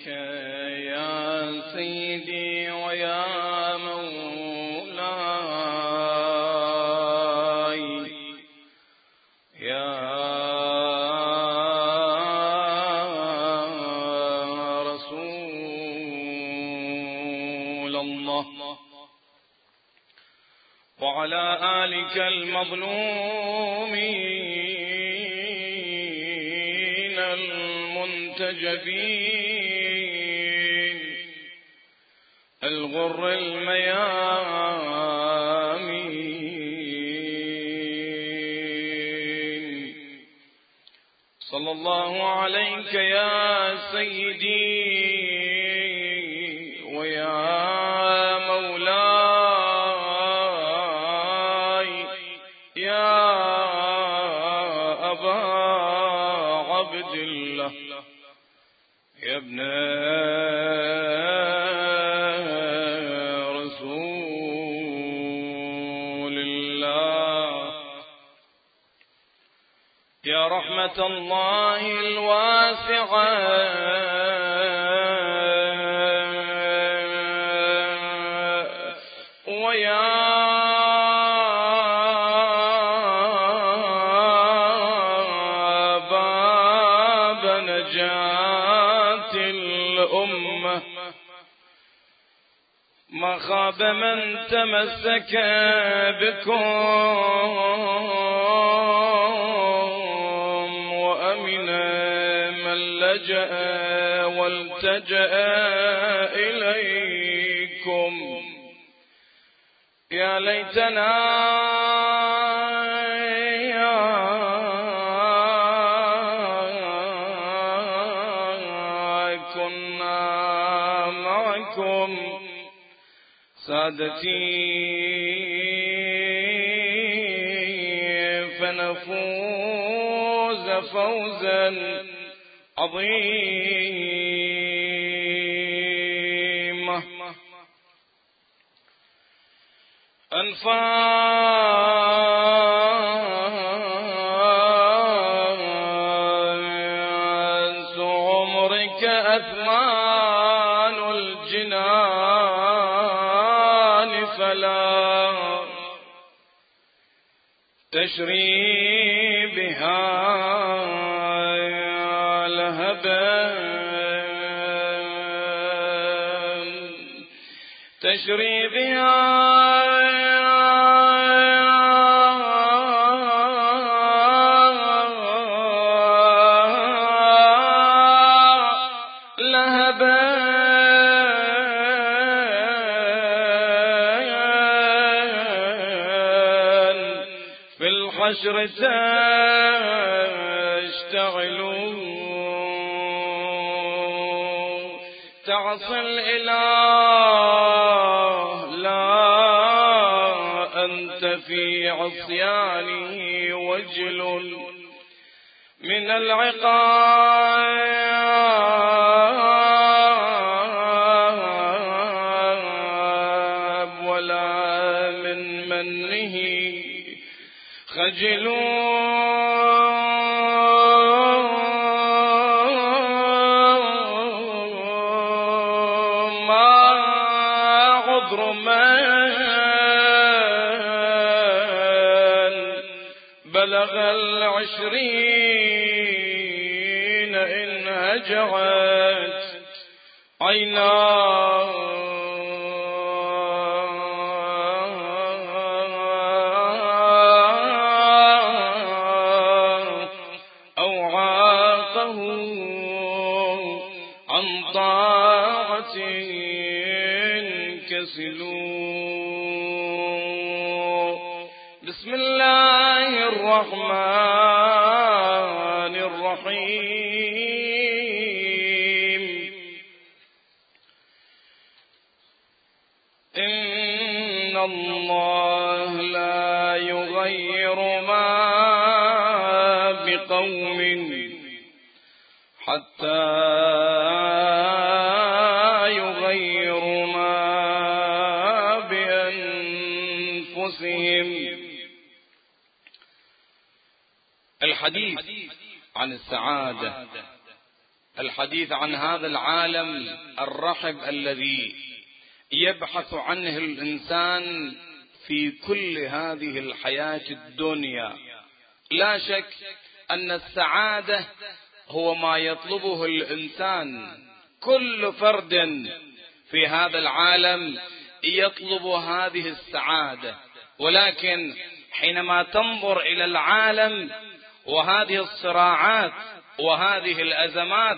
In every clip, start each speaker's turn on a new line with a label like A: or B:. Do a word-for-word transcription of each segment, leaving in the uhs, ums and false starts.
A: يا سيدي ويا مولاي يا رسول الله، وعلى آلك المظلومين المنتجبين الغر الميامين، صلى الله عليك يا سيدي ويا مولاي يا أبا عبد الله يا ابن رسول الله، يا رحمة الله الواسعة ويا باب نجاة الأمة، ما خاب من تمسك بكم وأمن من لجأ والتجأ إليكم. يا ليتنا كنا معكم سادتي فنفوز فوزا عظيما. أنفاس عمرك أثمان الجنان فلا تشري بها لهبا تشري بها الحشر تشتغلوا تعصي الإله لا أنت في عصيانه وجل من العقاب ولا من منه خجلوا. ما عذر من بلغ العشرين إن هجعت عيناه بسم الله الرحمن الرحيم. إن الله لا يغير ما بقوم حتى يغيروا ما بأنفسهم. الحديث عن السعادة الحديث عن هذا العالم الرحب الذي يبحث عنه الإنسان في كل هذه الحياة الدنيا. لا شك أن السعادة هو ما يطلبه الإنسان، كل فرد في هذا العالم يطلب هذه السعادة، ولكن حينما تنظر إلى العالم وهذه الصراعات وهذه الأزمات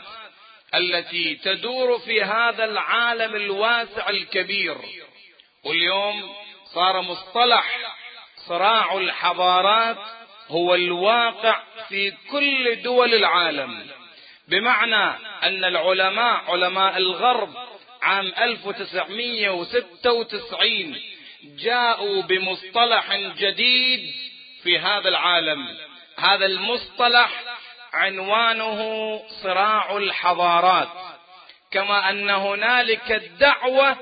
A: التي تدور في هذا العالم الواسع الكبير، واليوم صار مصطلح صراع الحضارات هو الواقع في كل دول العالم، بمعنى أن العلماء علماء الغرب عام ألف وتسعمئة وستة وتسعين جاءوا بمصطلح جديد في هذا العالم. هذا المصطلح عنوانه صراع الحضارات، كما أن هنالك الدعوة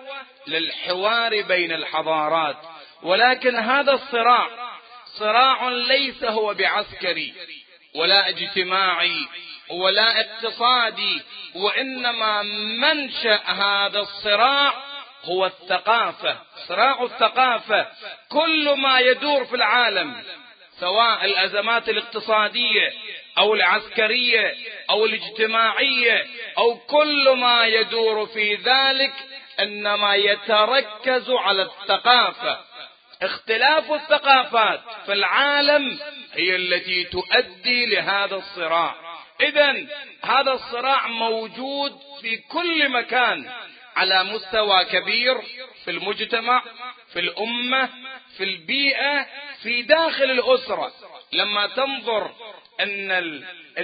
A: للحوار بين الحضارات، ولكن هذا الصراع صراع ليس هو بعسكري ولا اجتماعي ولا اقتصادي، وإنما منشأ هذا الصراع هو الثقافة، صراع الثقافة. كل ما يدور في العالم، سواء الأزمات الاقتصادية أو العسكرية أو الاجتماعية أو كل ما يدور في ذلك، إنما يتركز على الثقافة. اختلاف الثقافات في العالم هي التي تؤدي لهذا الصراع. إذن هذا الصراع موجود في كل مكان على مستوى كبير، في المجتمع، في الأمة، في البيئة، في داخل الأسرة. لما تنظر أن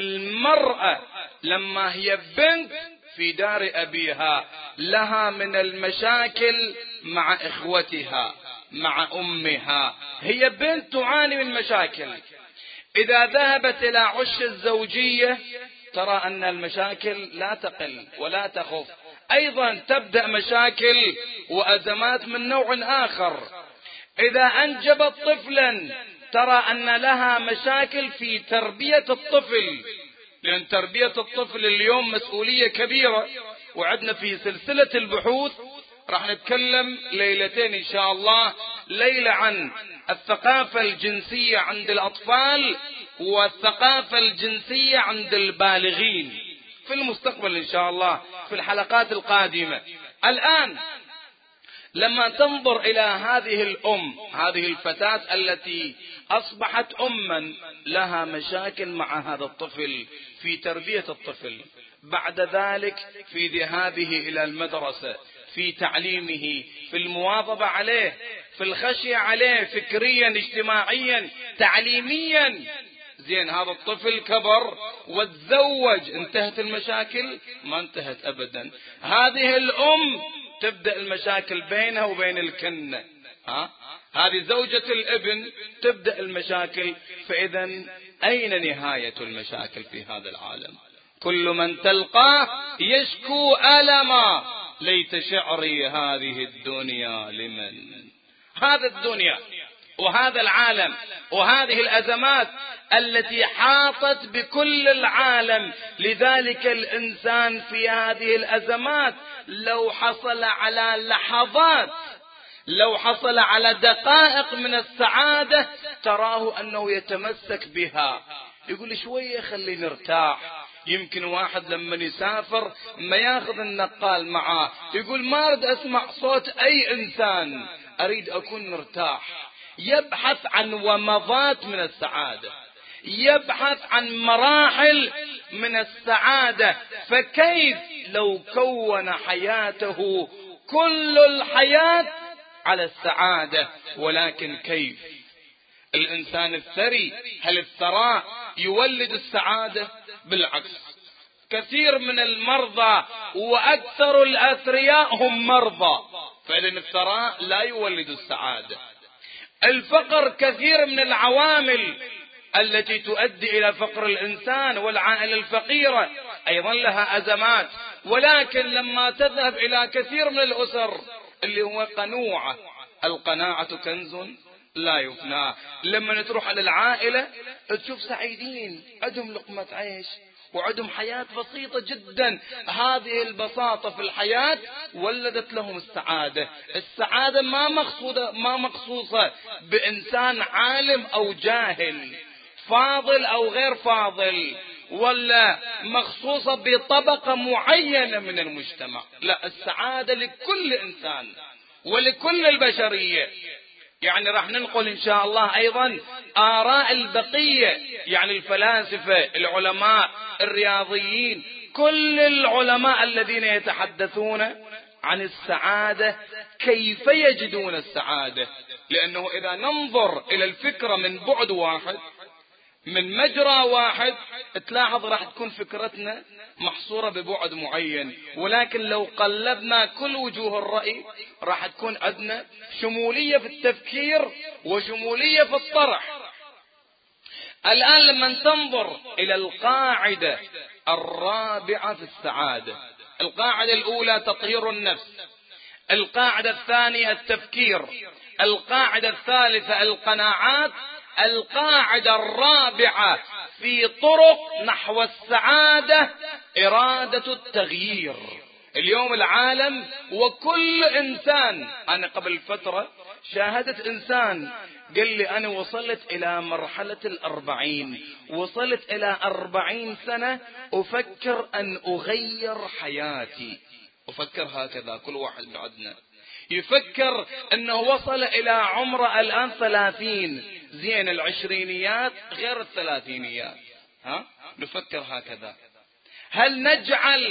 A: المرأة لما هي بنت في دار أبيها لها من المشاكل مع إخوتها مع أمها، هي بنت تعاني من مشاكل. إذا ذهبت إلى عش الزوجية ترى أن المشاكل لا تقل ولا تخف، أيضا تبدأ مشاكل وأزمات من نوع آخر. إذا أنجبت طفلا ترى أن لها مشاكل في تربية الطفل، لأن تربية الطفل اليوم مسؤولية كبيرة. وعدنا في سلسلة البحوث راح نتكلم ليلتين إن شاء الله، ليلة عن الثقافة الجنسية عند الأطفال والثقافة الجنسية عند البالغين في المستقبل إن شاء الله في الحلقات القادمة. الآن لما تنظر إلى هذه الأم، هذه الفتاة التي أصبحت أما لها مشاكل مع هذا الطفل في تربية الطفل، بعد ذلك في ذهابه إلى المدرسة، في تعليمه، في المواظبة عليه، في الخشية عليه فكريا اجتماعيا تعليميا. زين، هذا الطفل كبر وتزوج، انتهت المشاكل؟ ما انتهت أبدا. هذه الأم تبدأ المشاكل بينها وبين الكنة، ها؟ هذه زوجة الابن تبدأ المشاكل. فإذا أين نهاية المشاكل في هذا العالم؟ كل من تلقاه يشكو ألما، ليت شعري هذه الدنيا لمن. هذا الدنيا وهذا العالم وهذه الأزمات التي حاطت بكل العالم. لذلك الإنسان في هذه الأزمات لو حصل على لحظات، لو حصل على دقائق من السعادة تراه أنه يتمسك بها، يقول شوية خليني ارتاح. يمكن واحد لما يسافر ما ياخذ النقال معاه، يقول ما أريد أسمع صوت أي إنسان، أريد أكون مرتاح. يبحث عن ومضات من السعادة، يبحث عن مراحل من السعادة. فكيف لو كون حياته كل الحياة على السعادة؟ ولكن كيف الإنسان الثري، هل الثراء يولد السعادة؟ بالعكس، كثير من المرضى وأكثر الأثرياء هم مرضى، فإذن الثراء لا يولد السعادة. الفقر كثير من العوامل التي تؤدي إلى فقر الإنسان، والعائلة الفقيرة أيضا لها أزمات. ولكن لما تذهب إلى كثير من الأسر اللي هو قنوعة، القناعة كنز لا يفنى. لما تروح على العائلة تشوف سعيدين، عندهم لقمة عيش وعندهم حياة بسيطة جدا. هذه البساطة في الحياة ولدت لهم السعادة. السعادة ما مقصودة ما مخصوصة بإنسان عالم أو جاهل، فاضل أو غير فاضل، ولا مخصوصة بطبقة معينة من المجتمع. لا، السعادة لكل إنسان ولكل البشرية. يعني راح ننقل إن شاء الله أيضا آراء البقية، يعني الفلاسفة، العلماء، الرياضيين، كل العلماء الذين يتحدثون عن السعادة، كيف يجدون السعادة. لأنه إذا ننظر إلى الفكرة من بعد واحد، من مجرى واحد، تلاحظ راح تكون فكرتنا محصورة ببعد معين. ولكن لو قلبنا كل وجوه الرأي راح تكون عندنا شمولية في التفكير وشمولية في الطرح. الآن لما تنظر إلى القاعدة الرابعة في السعادة، القاعدة الأولى تطهير النفس، القاعدة الثانية التفكير، القاعدة الثالثة القناعات، القاعدة الرابعة في طرق نحو السعادة إرادة التغيير. اليوم العالم وكل إنسان، أنا قبل فترة شاهدت إنسان قال لي أنا وصلت إلى مرحلة الأربعين، وصلت إلى أربعين سنة أفكر أن أغير حياتي. أفكر هكذا كل واحد بعدنا يفكر أنه وصل إلى عمر الآن ثلاثين، زين العشرينيات غير الثلاثينيات، ها؟ نفكر هكذا. هل نجعل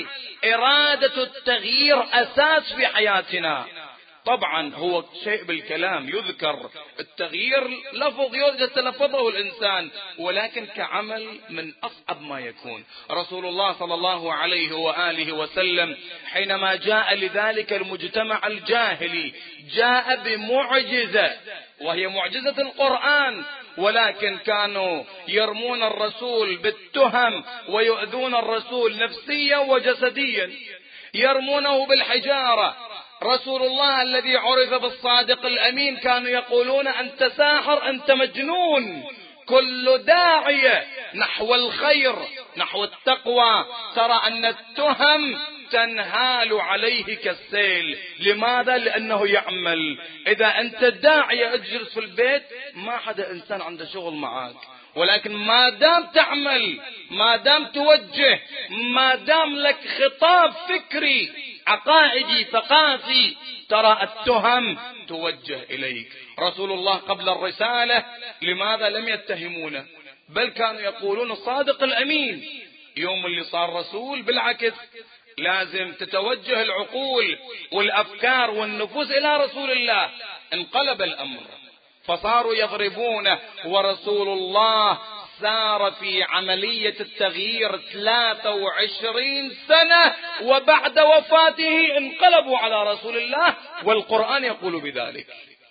A: إرادة التغيير أساس في حياتنا؟ طبعا هو شيء بالكلام يذكر، التغيير لفظ يتلفظه الإنسان، ولكن كعمل من أصعب ما يكون. رسول الله صلى الله عليه وآله وسلم حينما جاء لذلك المجتمع الجاهلي جاء بمعجزة، وهي معجزة القرآن، ولكن كانوا يرمون الرسول بالتهم ويؤذون الرسول نفسيا وجسديا، يرمونه بالحجارة. رسول الله الذي عرف بالصادق الأمين كانوا يقولون أنت ساحر، أنت مجنون. كل داعية نحو الخير نحو التقوى ترى أن التهم تنهال عليه كالسيل. لماذا؟ لأنه يعمل. إذا أنت داعية اجلس في البيت ما حدا إنسان عنده شغل معاك، ولكن ما دام تعمل، ما دام توجه، ما دام لك خطاب فكري عقائدي ثقافي، ترى التهم توجه إليك. رسول الله قبل الرسالة لماذا لم يتهمونه؟ بل كانوا يقولون الصادق الأمين. يوم اللي صار رسول بالعكس لازم تتوجه العقول والأفكار والنفوس إلى رسول الله. انقلب الأمر فصاروا يضربونه، ورسول الله سار في عملية التغيير ثلاثة وعشرين سنة، وبعد وفاته انقلبوا على رسول الله، والقرآن يقول بذلك.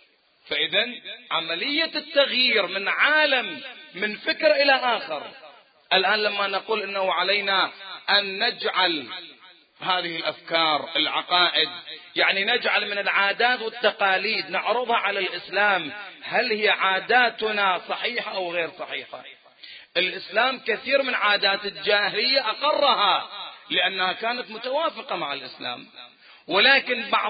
A: فإذا عملية التغيير من عالم من فكر إلى آخر. الآن لما نقول إنه علينا أن نجعل هذه الأفكار العقائد، يعني نجعل من العادات والتقاليد نعرضها على الإسلام، هل هي عاداتنا صحيحة أو غير صحيحة؟ الإسلام كثير من عادات الجاهلية أقرها لأنها كانت متوافقة مع الإسلام، ولكن بعض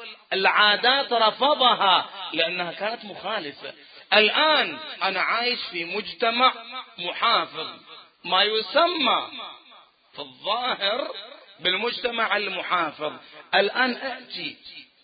A: العادات رفضها لأنها كانت مخالفة. الآن أنا عايش في مجتمع محافظ، ما يسمى في الظاهر بالمجتمع المحافظ. الآن أأتي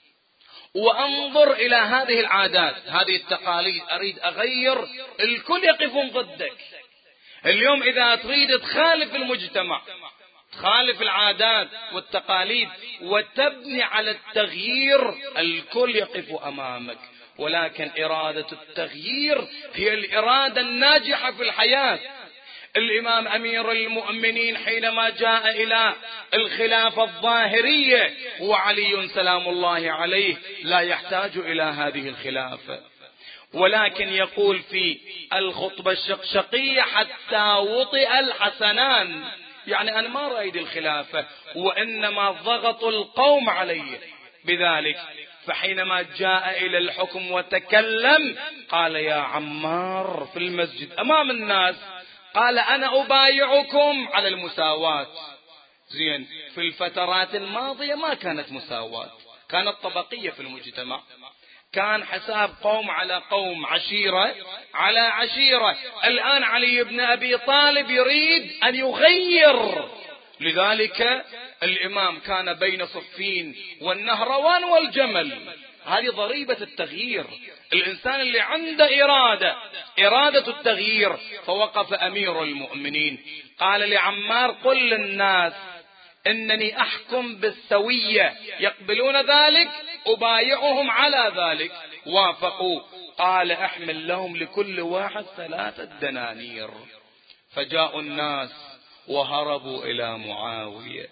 A: وأنظر إلى هذه العادات، هذه التقاليد، أريد أغير، الكل يقفون ضدك. اليوم إذا تريد تخالف المجتمع، تخالف العادات والتقاليد وتبني على التغيير، الكل يقف أمامك. ولكن إرادة التغيير هي الإرادة الناجحة في الحياة. الإمام أمير المؤمنين حينما جاء إلى الخلافة الظاهرية وعلي سلام الله عليه لا يحتاج إلى هذه الخلافة، ولكن يقول في الخطبة الشقشقية حتى وطئ الحسنان، يعني أنا ما رأيت الخلافة وإنما ضغط القوم علي بذلك. فحينما جاء إلى الحكم وتكلم قال يا عمار في المسجد أمام الناس، قال أنا أبايعكم على المساواة. زين، في الفترات الماضية ما كانت مساواة، كانت طبقية في المجتمع، كان حساب قوم على قوم، عشيرة على عشيرة. الآن علي بن أبي طالب يريد أن يغير، لذلك الإمام كان بين صفين والنهروان والجمل. هذه ضريبة التغيير. الإنسان اللي عنده إرادة إرادة التغيير، فوقف أمير المؤمنين قال لعمار قل للناس إنني أحكم بالسوية، يقبلون ذلك أبايعهم على ذلك. وافقوا. قال احمل لهم لكل واحد ثلاثة دنانير. فجاءوا الناس وهربوا إلى معاوية،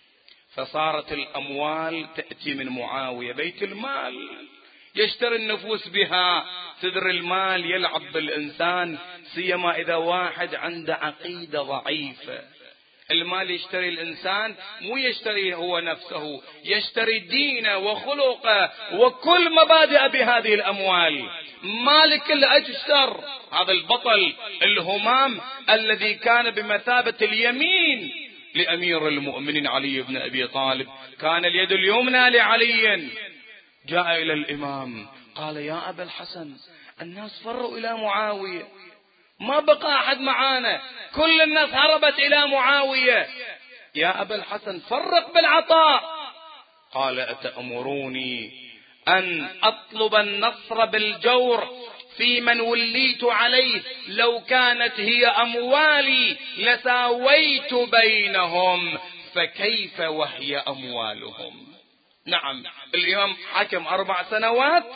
A: فصارت الأموال تأتي من معاوية، بيت المال يشتري النفوس بها. تدري المال يلعب بالإنسان، سيما إذا واحد عنده عقيدة ضعيفة. المال يشتري الإنسان، مو يشتري هو نفسه، يشتري دينه وخلقه وكل مبادئ بهذه الأموال. مالك الأجسر هذا البطل الهمام الذي كان بمثابة اليمين لأمير المؤمنين علي بن أبي طالب، كان اليد اليمنى لعلي. جاء إلى الإمام قال يا أبا الحسن الناس فروا إلى معاوية، ما بقى أحد معانا، كل الناس هربت إلى معاوية، يا أبا الحسن فرق بالعطاء. قال أتأمروني أن أطلب النصر بالجور في من وليت عليه؟ لو كانت هي أموالي لساويت بينهم، فكيف وهي أموالهم؟ نعم، الإمام حكم أربع سنوات،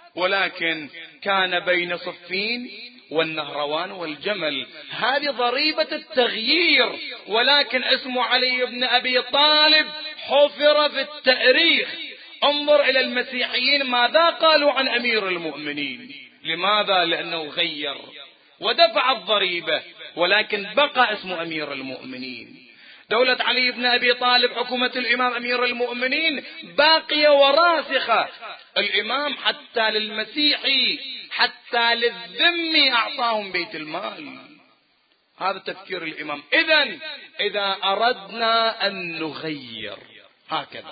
A: ولكن كان بين صفين والنهروان والجمل. هذه ضريبة التغيير. ولكن اسمه علي بن أبي طالب حفر في التاريخ. انظر إلى المسيحيين ماذا قالوا عن أمير المؤمنين. لماذا؟ لأنه غير ودفع الضريبة، ولكن بقى اسمه أمير المؤمنين. دولة علي بن أبي طالب، حكومة الإمام أمير المؤمنين باقية وراسخة. الإمام حتى للمسيحي حتى للذمي أعطاهم بيت المال. هذا تفكير الإمام. إذن إذا أردنا أن نغير هكذا،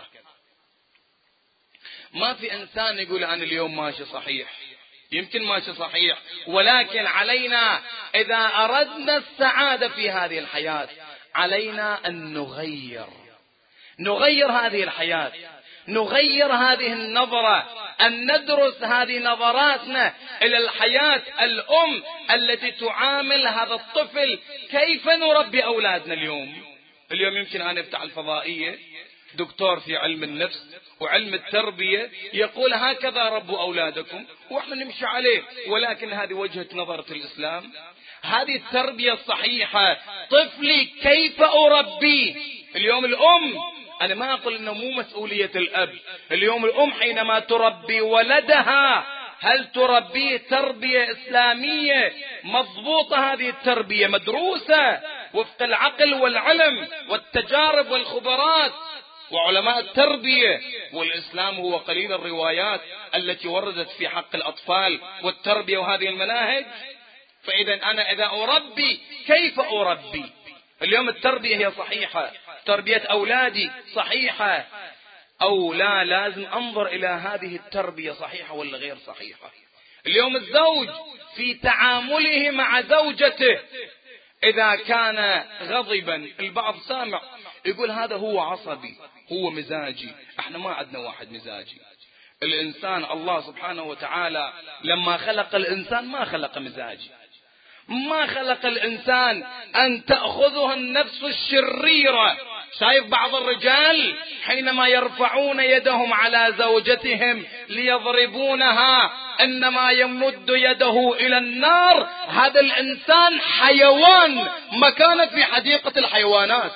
A: ما في إنسان يقول أنا اليوم ماشي صحيح، يمكن ماشي صحيح، ولكن علينا إذا أردنا السعادة في هذه الحياة علينا أن نغير نغير هذه الحياة، نغير هذه النظرة، أن ندرس هذه نظراتنا إلى الحياة. الأم التي تعامل هذا الطفل، كيف نربي أولادنا اليوم؟ اليوم يمكن أن أفتح الفضائية دكتور في علم النفس وعلم التربية يقول هكذا ربوا أولادكم، وإحنا نمشي عليه، ولكن هذه وجهة نظرة الإسلام، هذه التربية الصحيحة. طفلي كيف أربيه؟ اليوم الأم، أنا ما أقول أنه مو مسؤولية الأب، اليوم الأم حينما تربي ولدها هل تربيه تربية إسلامية مضبوطة؟ هذه التربية مدروسة وفق العقل والعلم والتجارب والخبرات وعلماء التربية. والإسلام هو قليل الروايات التي وردت في حق الأطفال والتربية وهذه المناهج. فإذا أنا إذا أربي كيف أربي؟ اليوم التربية هي صحيحة، تربية أولادي صحيحة أو لا؟ لازم أنظر إلى هذه التربية صحيحة ولا غير صحيحة. اليوم الزوج في تعامله مع زوجته إذا كان غضبا، البعض سامع يقول هذا هو عصبي، هو مزاجي. احنا ما عندنا واحد مزاجي. الإنسان الله سبحانه وتعالى لما خلق الإنسان ما خلق مزاجي، ما خلق الإنسان أن تأخذها النفس الشريرة. شايف بعض الرجال حينما يرفعون يدهم على زوجتهم ليضربونها إنما يمد يده إلى النار. هذا الإنسان حيوان مكان في حديقة الحيوانات.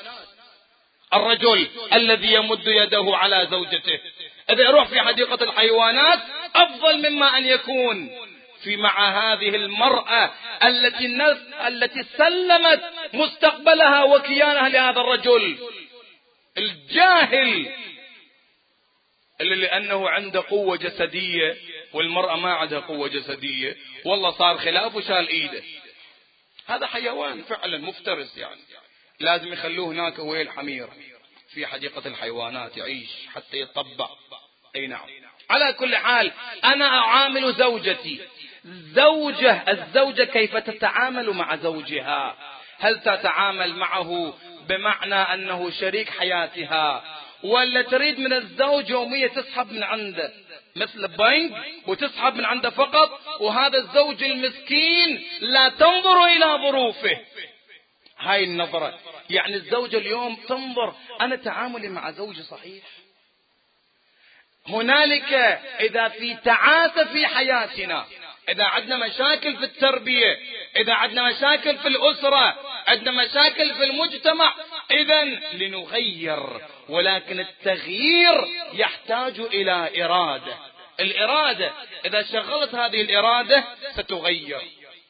A: الرجل الذي يمد يده على زوجته إذا يروح في حديقة الحيوانات أفضل مما أن يكون في مع هذه المرأة التي التي سلمت مستقبلها وكيانها لهذا الرجل الجاهل، اللي لأنه عنده قوة جسدية والمرأة ما عندها قوة جسدية، والله صار خلاف وشال إيده. هذا حيوان فعلا مفترس، يعني لازم يخلوه هناك هو الحمير في حديقة الحيوانات يعيش حتى يتطبع. اي نعم. على كل حال انا اعامل زوجتي زوجة، الزوجة كيف تتعامل مع زوجها؟ هل تتعامل معه بمعنى انه شريك حياتها، ولا تريد من الزوج يوميا تسحب من عنده مثل بنك وتسحب من عنده فقط، وهذا الزوج المسكين لا تنظر الى ظروفه؟ هاي النظرة. يعني الزوجة اليوم تنظر انا تعاملي مع زوجي صحيح؟ هنالك اذا في تعاسة في حياتنا، اذا عندنا مشاكل في التربية، اذا عندنا مشاكل في الاسرة، عندنا مشاكل في المجتمع، اذا لنغير. ولكن التغيير يحتاج الى ارادة. الارادة اذا شغلت هذه الارادة ستغير.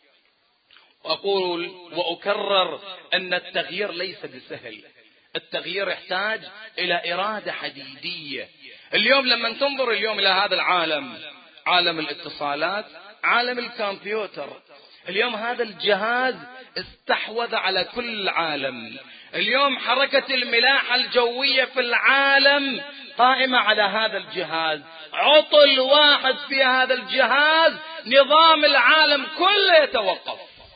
A: واقول واكرر ان التغيير ليس بسهل، التغيير يحتاج الى ارادة حديدية. اليوم لما تنظر اليوم الى هذا العالم، عالم الاتصالات، عالم الكمبيوتر، اليوم هذا الجهاز استحوذ على كل العالم. اليوم حركة الملاحة الجوية في العالم قائمة على هذا الجهاز. عطل واحد في هذا الجهاز نظام العالم كله يتوقف.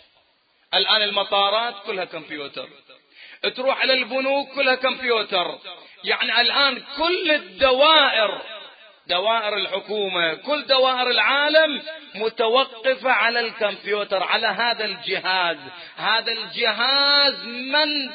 A: الآن المطارات كلها كمبيوتر، تروح على البنوك كلها كمبيوتر. يعني الآن كل الدوائر، دوائر الحكومة، كل دوائر العالم متوقفة على الكمبيوتر، على هذا الجهاز. هذا الجهاز من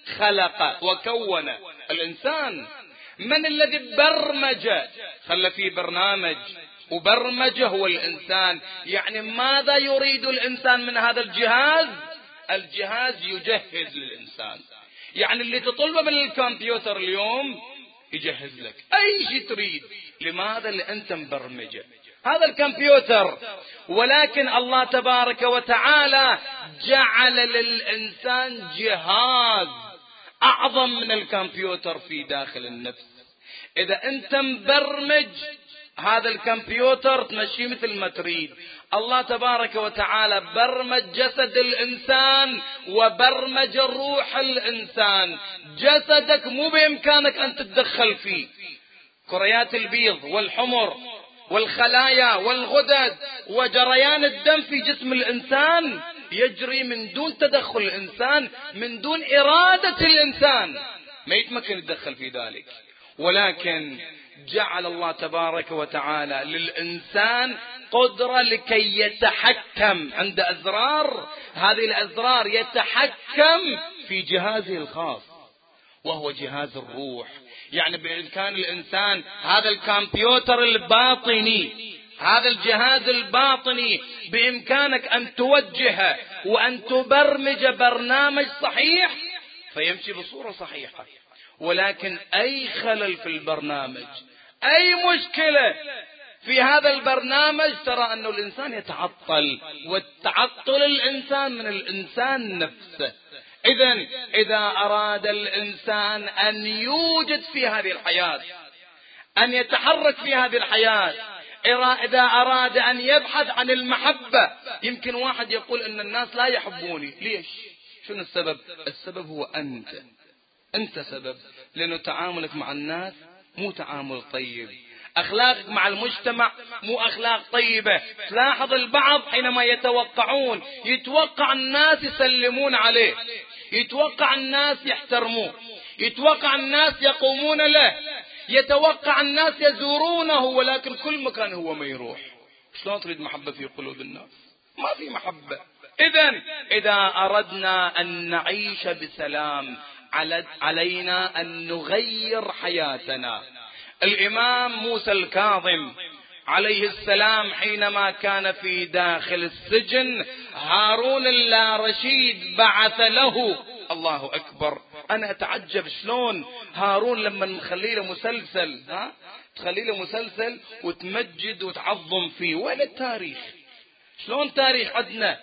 A: خلق وكون؟ الإنسان. من الذي برمج؟ خلى فيه برنامج وبرمجه هو الإنسان. يعني ماذا يريد الإنسان من هذا الجهاز؟ الجهاز يجهز للإنسان. يعني اللي تطلبه من الكمبيوتر اليوم يجهز لك أي شيء تريد. لماذا؟ لأنت مبرمجه هذا الكمبيوتر. ولكن الله تبارك وتعالى جعل للإنسان جهاز أعظم من الكمبيوتر في داخل النفس. إذا أنت مبرمج هذا الكمبيوتر تمشي مثل ما تريد. الله تبارك وتعالى برمج جسد الإنسان وبرمج روح الإنسان. جسدك مو بإمكانك أن تتدخل فيه. كريات البيض والحمر والخلايا والغدد وجريان الدم في جسم الإنسان يجري من دون تدخل الإنسان، من دون إرادة الإنسان، ما يتمكن يتدخل في ذلك. ولكن جعل الله تبارك وتعالى للإنسان قدرة لكي يتحكم عند أزرار. هذه الأزرار يتحكم في جهازه الخاص وهو جهاز الروح. يعني بإمكان الإنسان هذا الكمبيوتر الباطني، هذا الجهاز الباطني بإمكانك أن توجهه وأن تبرمج برنامج صحيح فيمشي بصورة صحيحة. ولكن أي خلل في البرنامج، أي مشكلة في هذا البرنامج، ترى أنه الإنسان يتعطل، والتعطل الإنسان من الإنسان نفسه. إذن إذا أراد الإنسان أن يوجد في هذه الحياة، أن يتحرك في هذه الحياة، إذا أراد أن يبحث عن المحبة. يمكن واحد يقول أن الناس لا يحبوني، ليش؟ شنو السبب؟ السبب هو أنت. أنت سبب، لأنه تعاملك مع الناس مو تعامل طيب، أخلاقك مع المجتمع مو أخلاق طيبة. تلاحظ البعض حينما يتوقعون، يتوقع الناس يسلمون عليه، يتوقع الناس يحترموه، يتوقع الناس يقومون له، يتوقع الناس يزورونه، ولكن كل مكان هو ما يروح. شلون تريد محبة في قلوب الناس؟ ما في محبة. إذن إذا أردنا أن نعيش بسلام علينا أن نغير حياتنا. الإمام موسى الكاظم عليه السلام حينما كان في داخل السجن، هارون اللارشيد بعث له. الله أكبر. أنا أتعجب شلون هارون لما نخلي له مسلسل، ها تخلي له مسلسل وتمجد وتعظم فيه، وين التاريخ؟ شلون تاريخ عندنا؟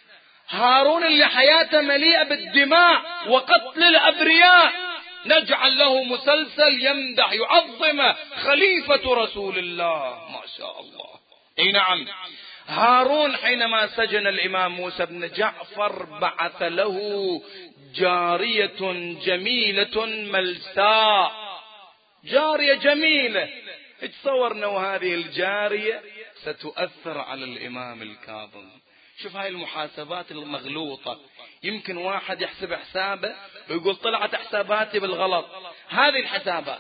A: هارون اللي حياته مليئة بالدماء وقتل الأبرياء، نجعل له مسلسل يمدح يعظم خليفة رسول الله. ما شاء الله. اي نعم. هارون حينما سجن الإمام موسى بن جعفر بعث له جارية جميلة ملساء، جارية جميلة. اتصور انه هذه الجارية ستؤثر على الإمام الكاظم. شوف هاي المحاسبات المغلوطة، يمكن واحد يحسب حسابه ويقول طلعت حساباتي بالغلط. هذه الحسابات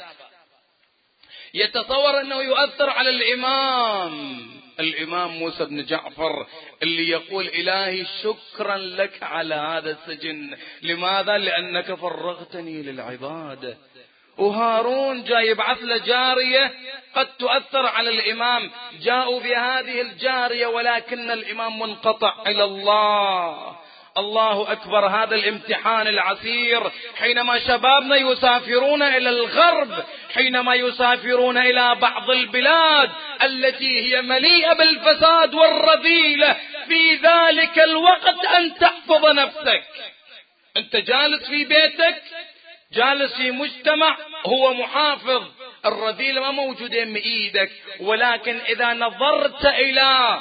A: يتصور انه يؤثر على الإمام الإمام موسى بن جعفر اللي يقول إلهي شكرا لك على هذا السجن. لماذا؟ لأنك فرغتني للعبادة. وهارون جاي يبعث له جارية قد تؤثر على الإمام. جاءوا بهذه الجارية ولكن الإمام منقطع إلى الله. الله أكبر، هذا الامتحان العسير. حينما شبابنا يسافرون إلى الغرب، حينما يسافرون إلى بعض البلاد التي هي مليئة بالفساد والرذيلة، في ذلك الوقت أن تحفظ نفسك. أنت جالس في بيتك، جالس في مجتمع هو محافظ، الرذيلة ما موجودة من إيدك، ولكن إذا نظرت إلى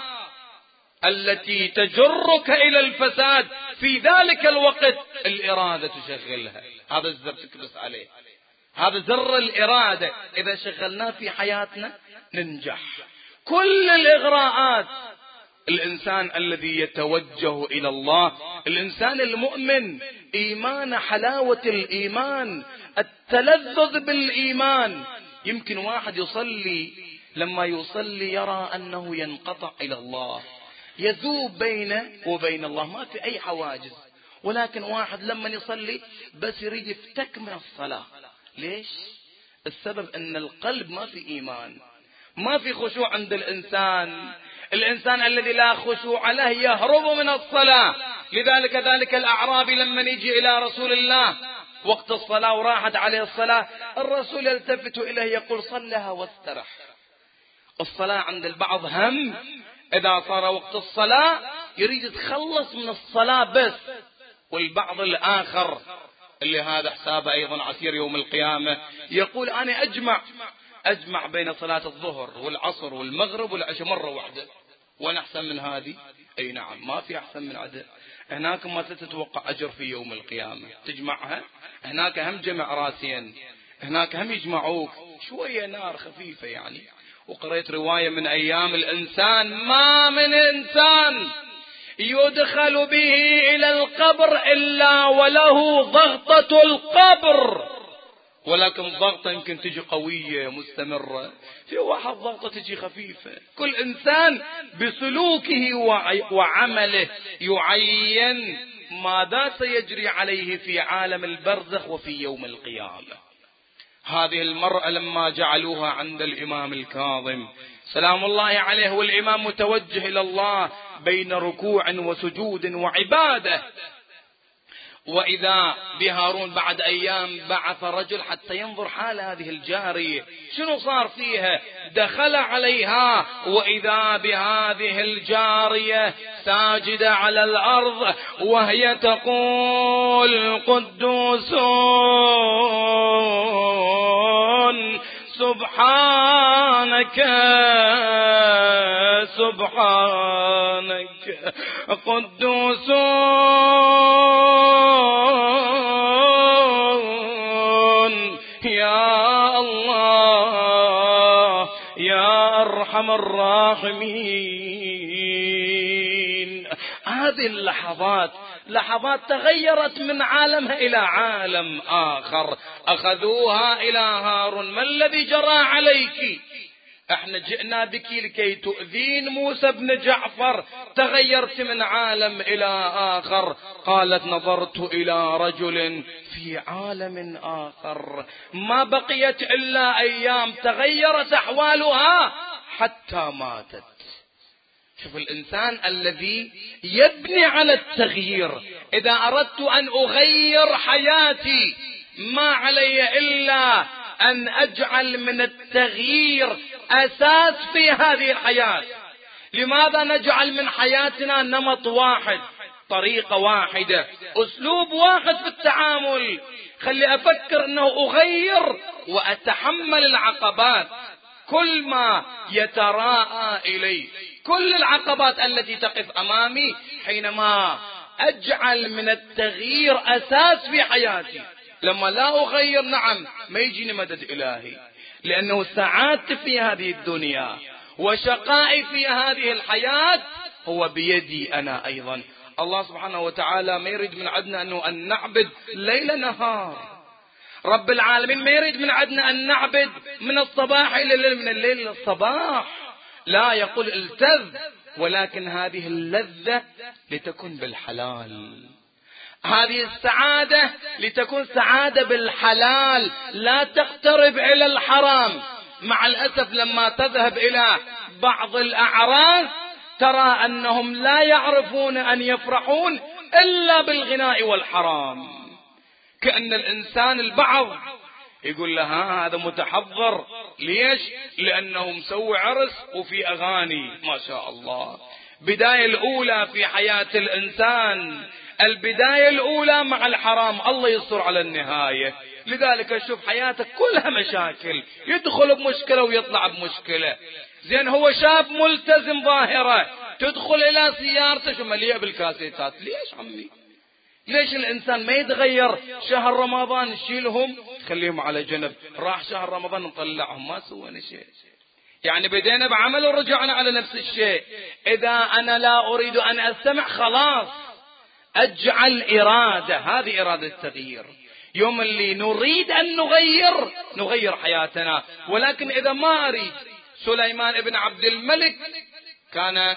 A: التي تجرك إلى الفساد في ذلك الوقت الإرادة تشغلها. هذا الزر تكبس عليه، هذا زر الإرادة إذا شغلناه في حياتنا ننجح. كل الإغراءات، الإنسان الذي يتوجه إلى الله، الإنسان المؤمن، إيمان، حلاوة الإيمان، التلذذ بالإيمان. يمكن واحد يصلي، لما يصلي يرى أنه ينقطع إلى الله، يذوب بينه وبين الله، ما في أي حواجز. ولكن واحد لما يصلي بس يريد يفتك من الصلاة. ليش؟ السبب أن القلب ما في إيمان، ما في خشوع عند الإنسان. الإنسان الذي لا خشوع له يهرب من الصلاة. لذلك ذلك الأعرابي لما يجي إلى رسول الله وقت الصلاة وراحت عليه الصلاة، الرسول يلتفت إليه يقول صلها واسترح. الصلاة عند البعض هم، إذا صار وقت الصلاة يريد يتخلص من الصلاة بس. والبعض الآخر اللي هذا حسابه أيضا عسير يوم القيامة يقول أنا أجمع أجمع بين صلاة الظهر والعصر والمغرب والعشاء مرة واحدة، وأنا أحسن من هذه. أي نعم، ما في أحسن من عدد. هناك ما تتوقع أجر في يوم القيامة تجمعها، هناك هم جمع راسين، هناك هم يجمعوك شوية نار خفيفة يعني. وقرأت رواية من أيام الإنسان، ما من إنسان يدخل به إلى القبر إلا وله ضغطة القبر، ولكن ضغطة يمكن تجي قوية مستمرة، في واحد ضغطة تجي خفيفة. كل إنسان بسلوكه وعمله يعين ماذا سيجري عليه في عالم البرزخ وفي يوم القيامة. هذه المرأة لما جعلوها عند الإمام الكاظم سلام الله عليه، والإمام متوجه إلى الله بين ركوع وسجود وعبادة، وإذا بهارون بعد أيام بعث رجل حتى ينظر حال هذه الجارية شنو صار فيها. دخل عليها وإذا بهذه الجارية ساجدة على الأرض وهي تقول قدوس سبحانك سبحانك قدوس يا الله يا أرحم الراحمين. هذه اللحظات لحظات تغيرت من عالمها إلى عالم آخر. أخذوها إلى هارون، ما الذي جرى عليك؟ احنا جئنا بك لكي تؤذين موسى بن جعفر، تغيرت من عالم إلى آخر. قالت نظرت إلى رجل في عالم آخر. ما بقيت إلا أيام تغيرت أحوالها حتى ماتت. شوف الإنسان الذي يبني على التغيير. إذا أردت أن أغير حياتي ما علي إلا أن أجعل من التغيير أساس في هذه الحياة. لماذا نجعل من حياتنا نمط واحد، طريقة واحدة، أسلوب واحد في التعامل؟ خلي أفكر أنه أغير وأتحمل العقبات. كل ما يتراءى إلي كل العقبات التي تقف أمامي حينما أجعل من التغيير أساس في حياتي. لما لا أغير نعم ما يجيني مدد إلهي، لأنه سعادتي في هذه الدنيا وشقائي في هذه الحياة هو بيدي أنا أيضا. الله سبحانه وتعالى ما يريد من عندنا أنه أن نعبد ليل نهار. رب العالمين ما يريد من عندنا أن نعبد من الصباح إلى الليل، من الليل إلى الصباح. لا يقول التذ، ولكن هذه اللذة لتكون بالحلال، هذه السعادة لتكون سعادة بالحلال، لا تقترب إلى الحرام. مع الأسف لما تذهب إلى بعض الأعراس ترى أنهم لا يعرفون أن يفرحون إلا بالغناء والحرام. كأن الإنسان البعض يقول لها هذا متحضر، ليش؟ لأنه مسوي عرس وفي أغاني. ما شاء الله، بداية الأولى في حياة الإنسان، البداية الأولى مع الحرام، الله يستر على النهاية. لذلك شوف حياتك كلها مشاكل، يدخل بمشكلة ويطلع بمشكلة. زين هو شاب ملتزم ظاهرة، تدخل إلى سيارته مليئة بالكاسيتات. ليش عمي؟ ليش الإنسان ما يتغير؟ شهر رمضان نشيلهم خليهم على جنب، راح شهر رمضان نطلعهم، ما سوينا شيء. يعني بدينا بعمل ورجعنا على نفس الشيء. إذا أنا لا أريد أن أستمع خلاص أجعل إرادة، هذه إرادة التغيير. يوم اللي نريد أن نغير نغير حياتنا. ولكن إذا ما أريد، سليمان ابن عبد الملك كان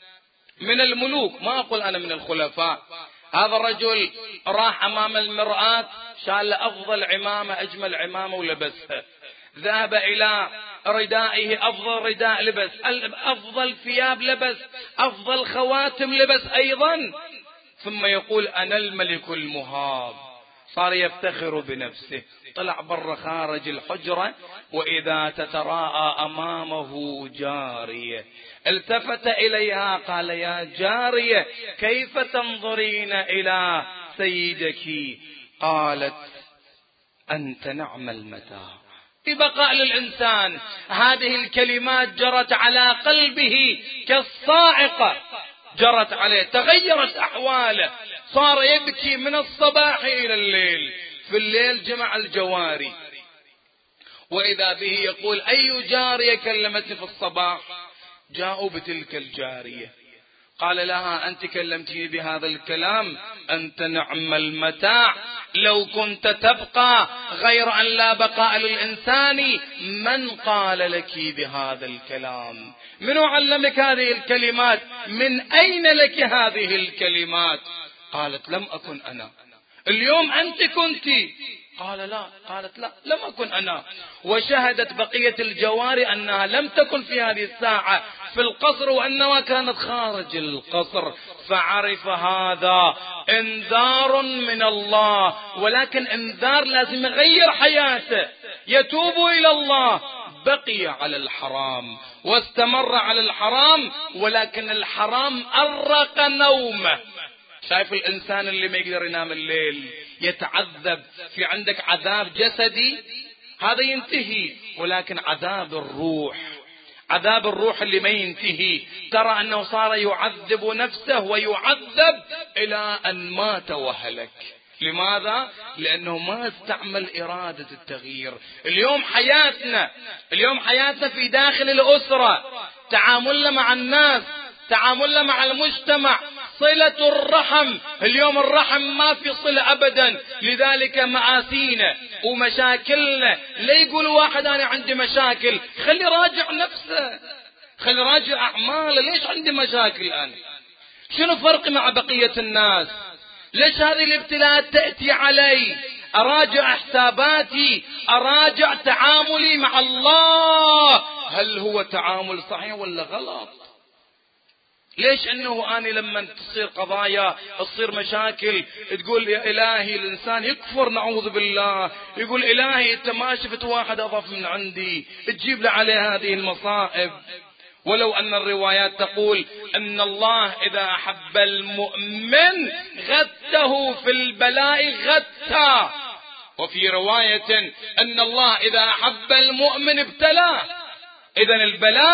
A: من الملوك، ما أقول أنا من الخلفاء. هذا الرجل راح أمام المرآة شال أفضل عمامة، أجمل عمامة ولبسها، ذهب إلى ردائه أفضل رداء لبس، أفضل ثياب لبس، أفضل خواتم لبس أيضا، ثم يقول أنا الملك المهاب. صار يفتخر بنفسه. طلع بر خارج الحجرة وإذا تتراءى أمامه جارية، التفت إليها قال يا جارية كيف تنظرين إلى سيدك؟ قالت أنت نعم المتاع. بقاء للإنسان. هذه الكلمات جرت على قلبه كالصاعقة، جرت عليه، تغيرت أحواله، صار يبكي من الصباح إلى الليل. في الليل جمع الجواري، وإذا به يقول أي جارية كلمتني في الصباح؟ جاءوا بتلك الجارية، قال لها أنت كلمتني بهذا الكلام، أنت نعم المتاع، لو كنت تبقى غير أن لا بقاء للإنسان من قال لك بهذا الكلام؟ من علمك هذه الكلمات؟ من أين لك هذه الكلمات؟ قالت لم أكن أنا. اليوم أنت كنت؟ قال لا. قالت لا لم أكن أنا. وشهدت بقية الجواري أنها لم تكن في هذه الساعة في القصر، وأنها كانت خارج القصر. فعرف هذا انذار من الله، ولكن انذار لازم يغير حياته، يتوب إلى الله. بقي على الحرام واستمر على الحرام، ولكن الحرام أرق نومه. شايف الإنسان اللي ما يقدر ينام الليل يتعذب، في عندك عذاب جسدي هذا ينتهي، ولكن عذاب الروح، عذاب الروح اللي ما ينتهي، ترى أنه صار يعذب نفسه ويعذب إلى أن مات وهلك. لماذا؟ لأنه ما استعمل إرادة التغيير. اليوم حياتنا اليوم حياتنا في داخل الأسرة، تعاملنا مع الناس، تعاملنا مع المجتمع، صلة الرحم. اليوم الرحم ما في صلة أبدا. لذلك مآسينا ومشاكلنا. لا يقول واحد أنا عندي مشاكل، خلي راجع نفسه، خلي راجع أعماله. ليش عندي مشاكل أنا؟ شنو فرقي مع بقية الناس؟ ليش هذه الابتلاءات تأتي علي؟ أراجع حساباتي، أراجع تعاملي مع الله، هل هو تعامل صحيح ولا غلط؟ ليش أنه أنا لما تصير قضايا تصير مشاكل تقول يا إلهي، الإنسان يكفر نعوذ بالله، يقول إلهي أنت ما شفت واحد أضف من عندي تجيب له عليه هذه المصائب. ولو أن الروايات تقول أن الله إذا أحب المؤمن غته في البلاء غتا، وفي رواية أن الله إذا أحب المؤمن ابتلاه. إذن البلاء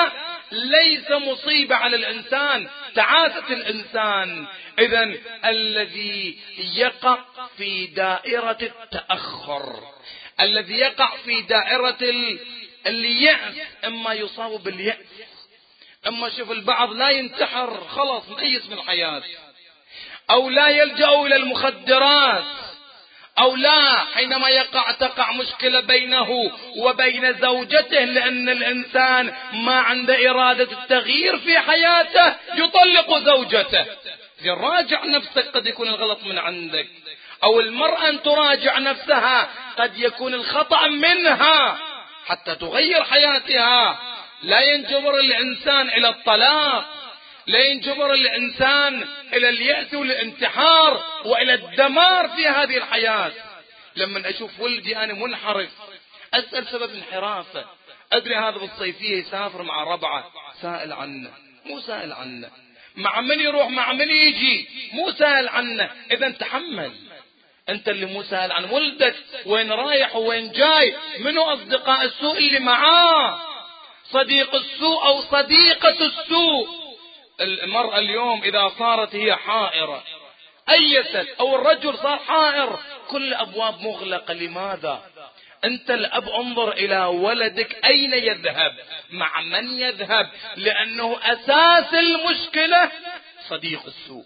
A: ليس مصيبة على الإنسان، تعاسة الإنسان. إذن الذي يقع في دائرة التأخر، الذي يقع في دائرة اليأس، إما يصاب باليأس، أما شوف البعض لا ينتحر، خلاص ميس من الحياة، أو لا يلجأ إلى المخدرات، أو لا حينما يقع تقع مشكلة بينه وبين زوجته لأن الإنسان ما عنده إرادة التغيير في حياته يطلق زوجته. راجع نفسك، قد يكون الغلط من عندك، أو المرأة أن تراجع نفسها، قد يكون الخطأ منها حتى تغير حياتها. لا ينجبر الإنسان إلى الطلاق، لا ينجبر الإنسان إلى اليأس والانتحار وإلى الدمار في هذه الحياة. لما أشوف ولدي أنا منحرف أسأل سبب انحرافه. أدري هذا بالصيفية يسافر مع ربعه، سائل عنه مو سائل عنه، مع من يروح مع من يجي مو سائل عنه. إذا تحمل، أنت اللي مو سائل عن ولدك وين رايح وين جاي، منو أصدقاء السوء اللي معاه، صديق السوء أو صديقة السوء. المرأة اليوم إذا صارت هي حائرة أيست، أو الرجل صار حائر، كل أبواب مغلقة. لماذا؟ أنت الأب انظر إلى ولدك أين يذهب، مع من يذهب، لأنه أساس المشكلة صديق السوء.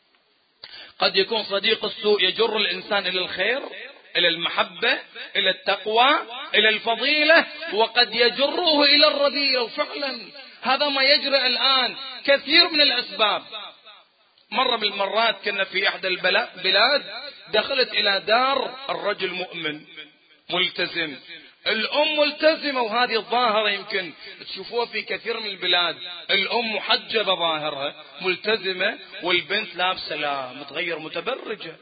A: قد يكون صديق السوء يجر الإنسان إلى الخير، إلى المحبة، إلى التقوى، إلى الفضيلة، وقد يجره إلى الرذيلة. وفعلا هذا ما يجري الآن، كثير من الأسباب. مرة من المرات كنا في إحدى البلاد، دخلت إلى دار الرجل مؤمن ملتزم، الأم ملتزمة، وهذه الظاهرة يمكن تشوفوها في كثير من البلاد، الأم محجبة ظاهرها ملتزمة، والبنت لابسة لا متغير متبرجة،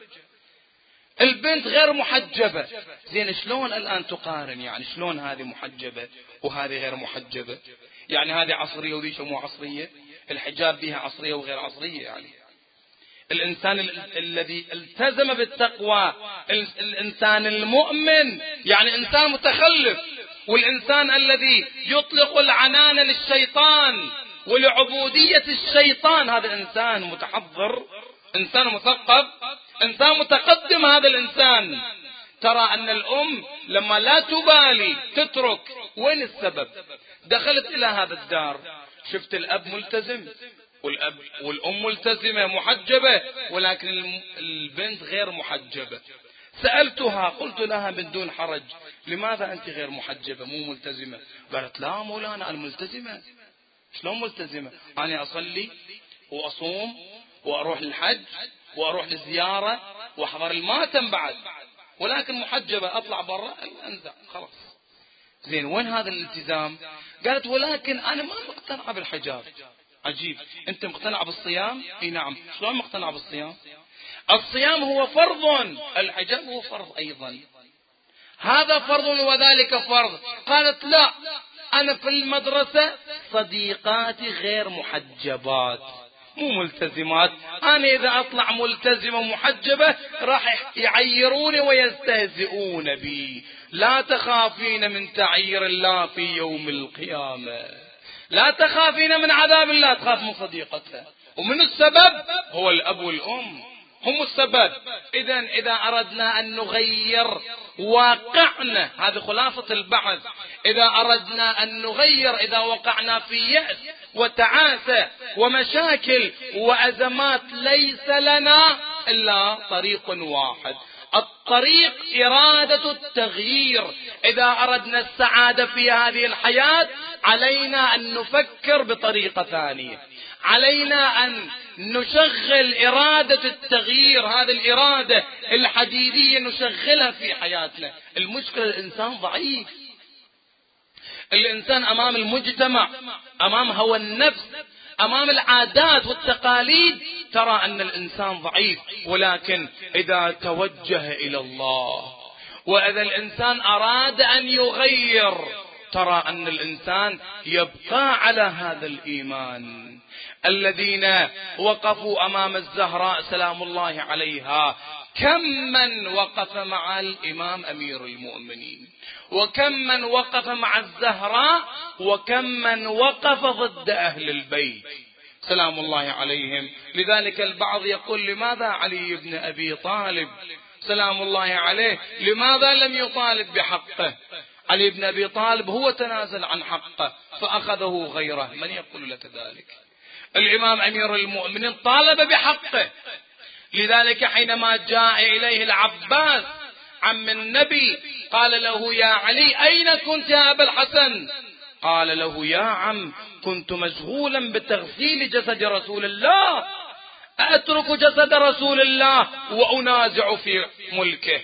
A: البنت غير محجبة. زين شلون الآن تقارن؟ يعني شلون هذه محجبة وهذه غير محجبة؟ يعني هذه عصرية وذيك مو عصرية؟ الحجاب بها عصرية وغير عصرية. يعني الإنسان ال- الذي التزم بالتقوى، الإنسان المؤمن، يعني إنسان متخلف، والإنسان الذي يطلق العنان للشيطان ولعبودية الشيطان، هذا إنسان متحضر، إنسان مثقف، إنسان متقدم. هذا الإنسان ترى أن الأم لما لا تبالي تترك، وين السبب؟ دخلت إلى هذا الدار، شفت الأب ملتزم والأب والأم ملتزمة محجبة، ولكن البنت غير محجبة. سألتها قلت لها من دون حرج، لماذا أنت غير محجبة مو ملتزمة؟ قالت لا مولانا أنا ملتزمة. شلون ملتزمة؟ أنا أصلي وأصوم وأروح للحج وأروح للزيارة وأحضر الماتم بعد، ولكن محجبة أطلع برا أنزع خلاص. زين وين هذا الالتزام؟ قالت ولكن أنا ما مقتنعة بالحجاب. عجيب، أنت مقتنع بالصيام؟ اي نعم. شلون مقتنع بالصيام؟ الصيام هو فرض، الحجاب هو فرض أيضا، هذا فرض وذلك فرض. قالت لا، أنا في المدرسة صديقاتي غير محجبات مو ملتزمات، أنا إذا أطلع ملتزمة محجبة راح يعيروني ويستهزئون بي. لا تخافين من تعيير الله في يوم القيامة، لا تخافين من عذاب الله، تخاف من صديقتها. ومن السبب هو الأب والأم، هم السبب. إذا إذا أردنا أن نغير واقعنا، هذه خلاصة البحث، إذا أردنا أن نغير، إذا وقعنا في يأس وتعاسة ومشاكل وأزمات، ليس لنا إلا طريق واحد، الطريق إرادة التغيير. إذا أردنا السعادة في هذه الحياة علينا أن نفكر بطريقة ثانية، علينا أن نشغل إرادة التغيير، هذه الإرادة الحديدية نشغلها في حياتنا. المشكلة الإنسان ضعيف، الإنسان أمام المجتمع، أمام هوى النفس، أمام العادات والتقاليد، ترى أن الإنسان ضعيف. ولكن إذا توجه إلى الله، وإذا الإنسان أراد أن يغير، ترى أن الإنسان يبقى على هذا الإيمان. الذين وقفوا أمام الزهراء سلام الله عليها، كم من وقف مع الإمام أمير المؤمنين، وكم من وقف مع الزهراء، وكم من وقف ضد أهل البيت سلام الله عليهم. لذلك البعض يقول لماذا علي بن أبي طالب سلام الله عليه لماذا لم يطالب بحقه؟ علي بن أبي طالب هو تنازل عن حقه فأخذه غيره. من يقول لك ذلك؟ الإمام أمير المؤمنين طالب بحقه. لذلك حينما جاء إليه العباس عم النبي قال له يا علي أين كنت يا أبا الحسن؟ قال له يا عم كنت مشغولا بتغسيل جسد رسول الله، أترك جسد رسول الله وأنازع في ملكه.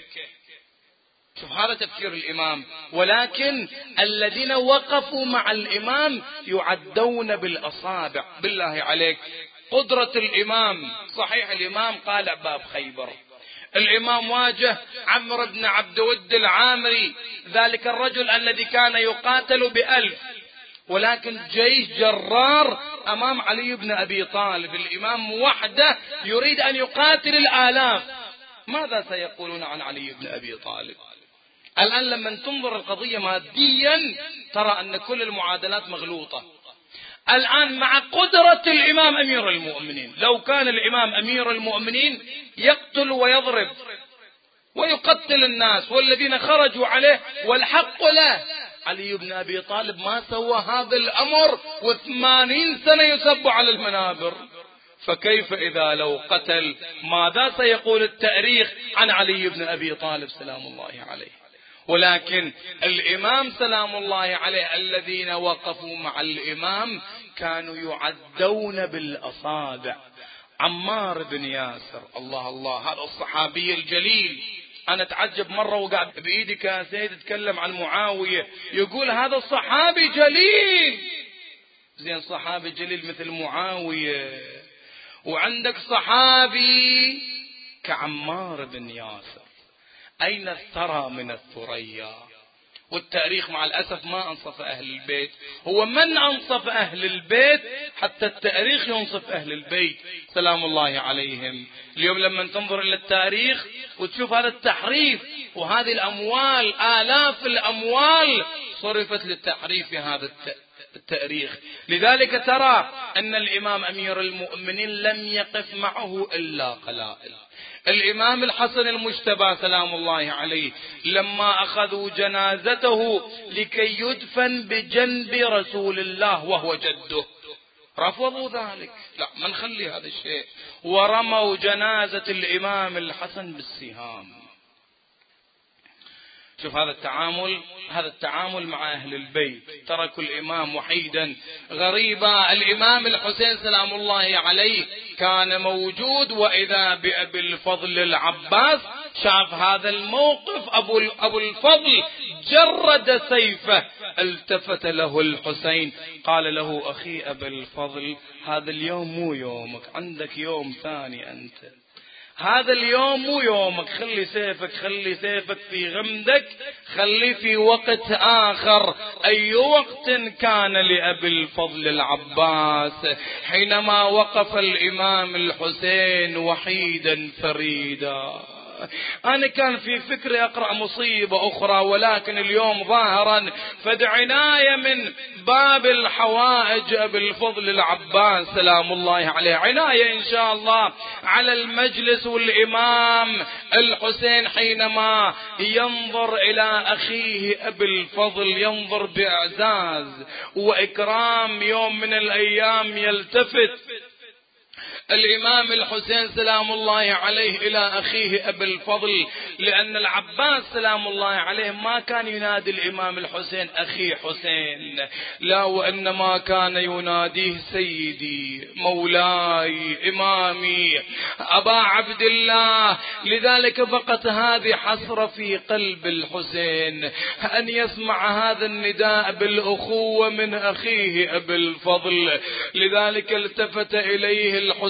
A: شوف هذا تفكير الإمام. ولكن الذين وقفوا مع الإمام يعدون بالأصابع. بالله عليك قدرة الإمام. صحيح الإمام قال باب خيبر، الإمام واجه عمرو بن عبد ود العامري، ذلك الرجل الذي كان يقاتل بألف، ولكن جيش جرار أمام علي بن أبي طالب. الإمام وحده يريد أن يقاتل الآلاف. ماذا سيقولون عن علي بن أبي طالب؟ الآن لما تنظر القضية ماديا ترى أن كل المعادلات مغلوطة. الآن مع قدرة الإمام أمير المؤمنين، لو كان الإمام أمير المؤمنين يقتل ويضرب ويقتل الناس والذين خرجوا عليه والحق له، علي بن أبي طالب ما سوى هذا الأمر وثمانين سنة يسب على المنابر. فكيف إذا لو قتل؟ ماذا سيقول التاريخ عن علي بن أبي طالب سلام الله عليه؟ ولكن الإمام سلام الله عليه الذين وقفوا مع الإمام كانوا يعدون بالأصابع. عمار بن ياسر، الله الله، هذا الصحابي الجليل. أنا أتعجب مرة وقعد بإيدي كاسيد يتكلم عن معاوية، يقول هذا الصحابي جليل. زين صحابي جليل مثل معاوية، وعندك صحابي كعمار بن ياسر، أين الثرى من الثريا؟ والتاريخ مع الأسف ما أنصف أهل البيت. هو من أنصف أهل البيت حتى التاريخ ينصف أهل البيت سلام الله عليهم. اليوم لما تنظر إلى التاريخ وتشوف هذا التحريف وهذه الأموال، آلاف الأموال صرفت للتحريف هذا التاريخ. لذلك ترى أن الإمام أمير المؤمنين لم يقف معه إلا قلائل. الإمام الحسن المجتبى سلام الله عليه لما أخذوا جنازته لكي يدفن بجنب رسول الله وهو جده رفضوا ذلك، لا ما نخلي هذا الشيء، ورموا جنازة الإمام الحسن بالسهام. شوف هذا التعامل، هذا التعامل مع أهل البيت. تركوا الإمام وحيدا غريبا. الإمام الحسين سلام الله عليه كان موجود، وإذا بأبي الفضل العباس شاف هذا الموقف، أبو, أبو الفضل جرد سيفه، التفت له الحسين قال له أخي أبي الفضل هذا اليوم مو يومك، عندك يوم ثاني أنت، هذا اليوم مو يومك، خلي سيفك خلي سيفك في غمدك، خلي في وقت آخر. أي وقت كان لأبي الفضل العباس حينما وقف الإمام الحسين وحيدا فريدا. أنا كان في فكري أقرأ مصيبة أخرى، ولكن اليوم ظاهرا فد عناية من باب الحوائج أبي الفضل العباس سلام الله عليه، عناية إن شاء الله على المجلس. والإمام الحسين حينما ينظر إلى أخيه أبي الفضل ينظر بإعزاز وإكرام. يوم من الأيام يلتفت الإمام الحسين سلام الله عليه إلى أخيه أبي الفضل، لأن العباس سلام الله عليه ما كان ينادي الإمام الحسين أخي حسين، لا، وإنما كان يناديه سيدي مولاي إمامي أبا عبد الله. لذلك بقت هذه حسرة في قلب الحسين أن يسمع هذا النداء بالأخوة من أخيه أبي الفضل. لذلك التفت إليه الحسين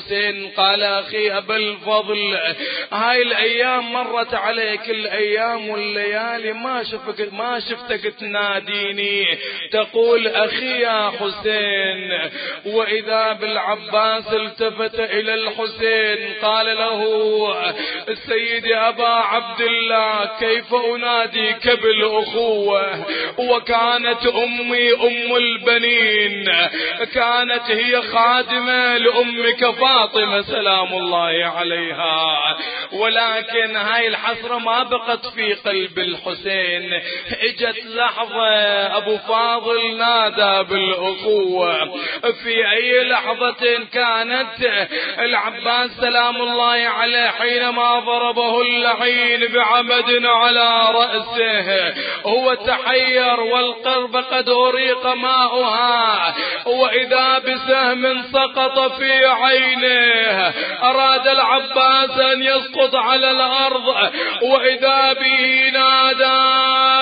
A: الحسين قال أخي أبا الفضل هاي الأيام مرت عليك الأيام والليالي ما شفتك ما شفتك تناديني تقول أخي يا حسين. وإذا بالعباس التفت إلى الحسين قال له سيدي أبا عبد الله كيف أناديك بالأخوة وكانت أمي أم البنين كانت هي خادمة لأمك فاطمة سلام الله عليها، ولكن هاي الحسرة ما بقت في قلب الحسين. اجت لحظة أبو فاضل نادى بالأخوة. في أي لحظة كانت العباس سلام الله عليه حينما ضربه اللعين بعمد على رأسه هو تحير والقرب قد أريق ماؤها، وإذا بسهم سقط في عينه. أراد العباس أن يسقط على الأرض وإذا به نادى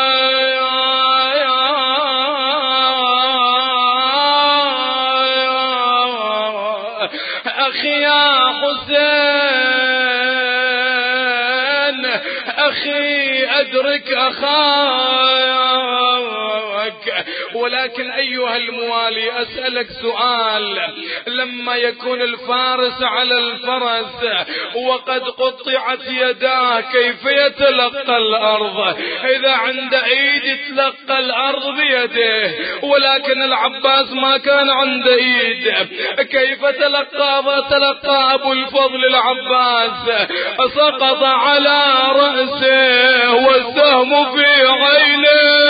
A: أخي يا حسين أخي أدرك أخاك. ولكن أيها الموالي أسألك سؤال، لما يكون الفارس على الفرس وقد قطعت يداه كيف يتلقى الأرض؟ إذا عند ايد تلقى الأرض بيده، ولكن العباس ما كان عنده ايد، كيف تلقى؟ تلقى أبو الفضل العباس سقط على رأسه والسهم في عينه.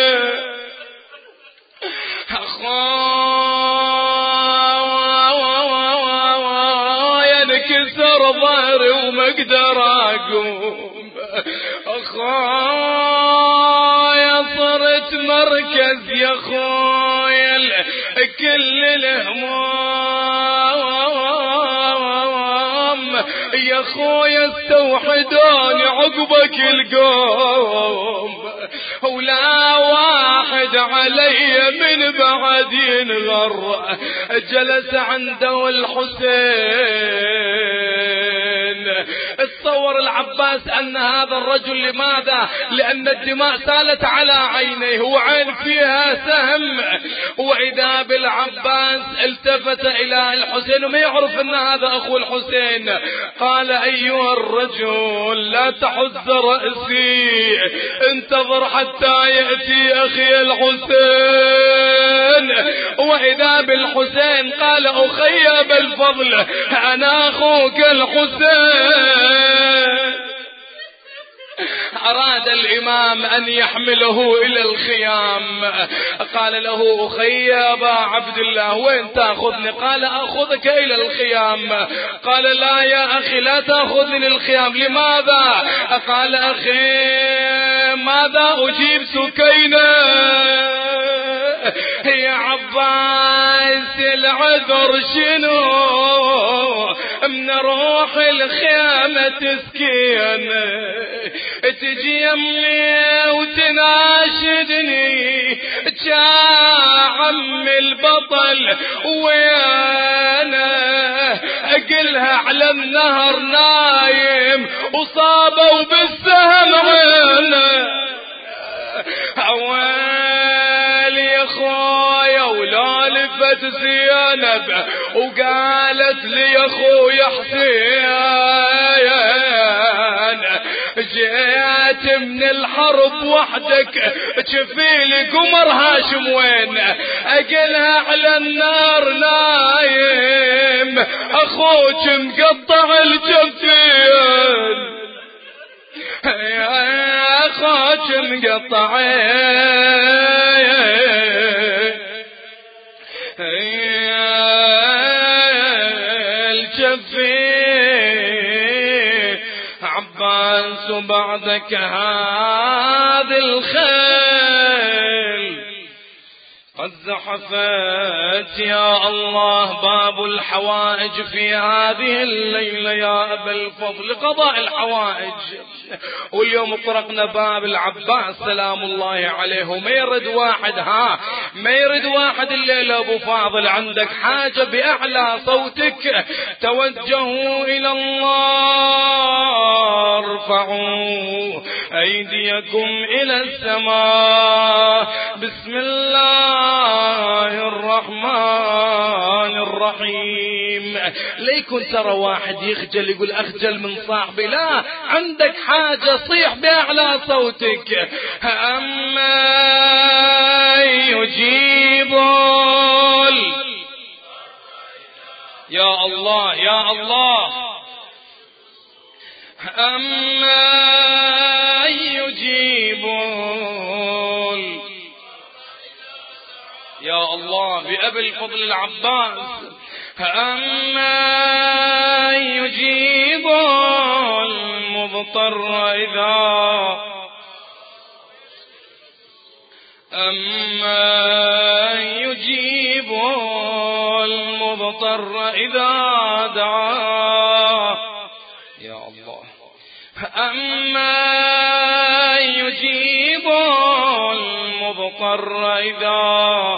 A: ينكسر ظهري وما اقدر اقوم. اخويا صرت مركز يا خويا كل الهموم، يا خويا استوحدوني عقبك القوم، ولا واحد علي من بعد ينغر. جلس عنده الحسين. تصور العباس أن هذا الرجل لماذا؟ لأن الدماء سالت على عينيه وعين فيها سهم. وإذا بالعباس التفت إلى الحسين وما يعرف أن هذا أخو الحسين. قال أيها الرجل لا تحز رأسي انتظر حتى يأتي أخي الحسين. وإذا بالحسين قال أخي أبا الفضل أنا أخوك الحسين. أراد الإمام أن يحمله إلى الخيام. قال له أخي أبا عبد الله وين تأخذني؟ قال أخذك إلى الخيام. قال لا يا أخي لا تأخذني للخيام. لماذا؟ قال أخي ماذا أجيب سكينة؟ يا عباس العذر شنو؟ من روح الخيامة تسكين تجي يمي وتناشدني جا عم البطل ويانا اقلها على النهر نايم وصابوا بالسهم عينه. اويل يا خويا ولا لفت زينب وقالت لي يا خويا حسين جيت من الحرب وحدك تشفيلي قمر هاشم وين؟ اقلها على النار نايم اخوك مقطع الجفين، يا اخوك مقطع عباس بعدك هذه الخيل قد زحفت يا الله باب الحوائج في هذه الليلة يا أبا الفضل قضاء الحوائج. واليوم طرقنا باب العباس سلام الله عليه وما يرد واحد ها ما يرد واحد الليلة أبو فاضل عندك حاجة بأعلى صوتك توجهوا إلى الله، ارفعوا أيديكم إلى السماء، بسم الله الرحمن الرحيم. ليكن ترى واحد يخجل يقول أخجل من صاحبي، لا، عندك حاجة صيح بأعلى صوتك. أما يجيب يا الله يا الله، أما يجيب يا الله بأبي الفضل العباس، أما يجيب المضطر إذا أما يجيب المضطر إذا دعاه يا الله، أما يجيب المضطر إذا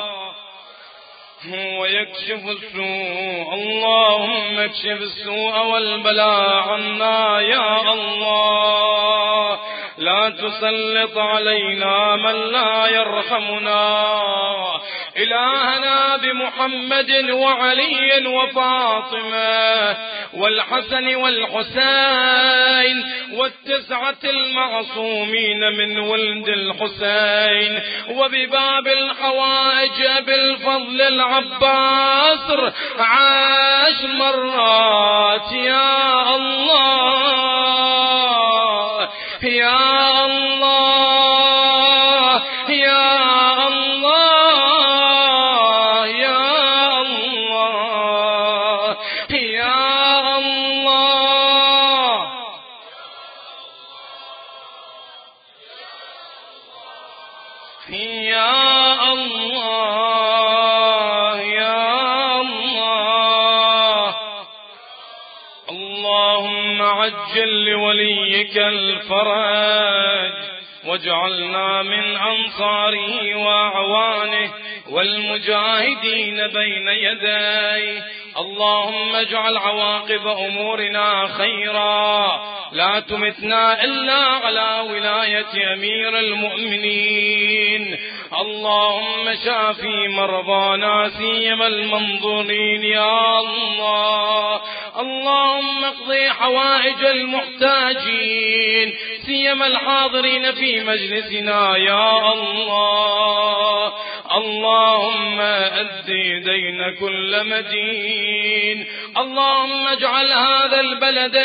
A: ويكشف السوء، اللهم اكشف السوء والبلاء عنا يا الله، لا تسلط علينا من لا يرحمنا. إلهنا بمحمد وعلي وفاطمة والحسن والحسين والتسعة المعصومين من ولد الحسين، وبباب الحوائج بالفضل العباس عاش مرات يا الله يا الله يا الله يا الله يا الله يا الله يا الله. اللهم عجل لوليك الفرج واجعلنا من أنصاره وأعوانه والمجاهدين بين يديه. اللهم اجعل عواقب أمورنا خيرا، لا تمتنا إلا على ولاية أمير المؤمنين. اللهم شافي مرضانا سيما المنظورين يا الله. اللهم اقضي حوائج المحتاجين سيما الحاضرين في مجلسنا يا الله. اللهم أدي دين كل مدين. اللهم اجعل هذا البلد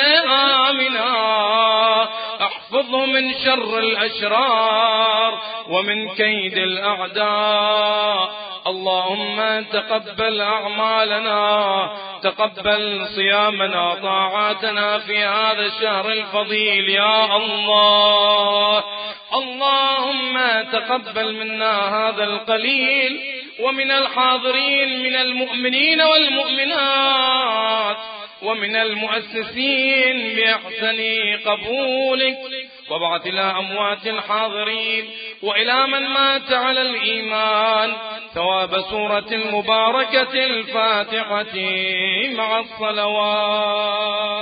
A: آمنا، احفظه من شر الأشرار ومن كيد الأعداء. اللهم تقبل أعمالنا، تقبل صيامنا طاعاتنا في هذا الشهر الفضيل يا الله. اللهم تقبل منا هذا القليل ومن الحاضرين من المؤمنين والمؤمنات ومن المؤسسين بأحسن قبولك، وابعث إلى أموات الحاضرين وإلى من مات على الإيمان ثواب سورة المباركة الفاتحة مع الصلوات.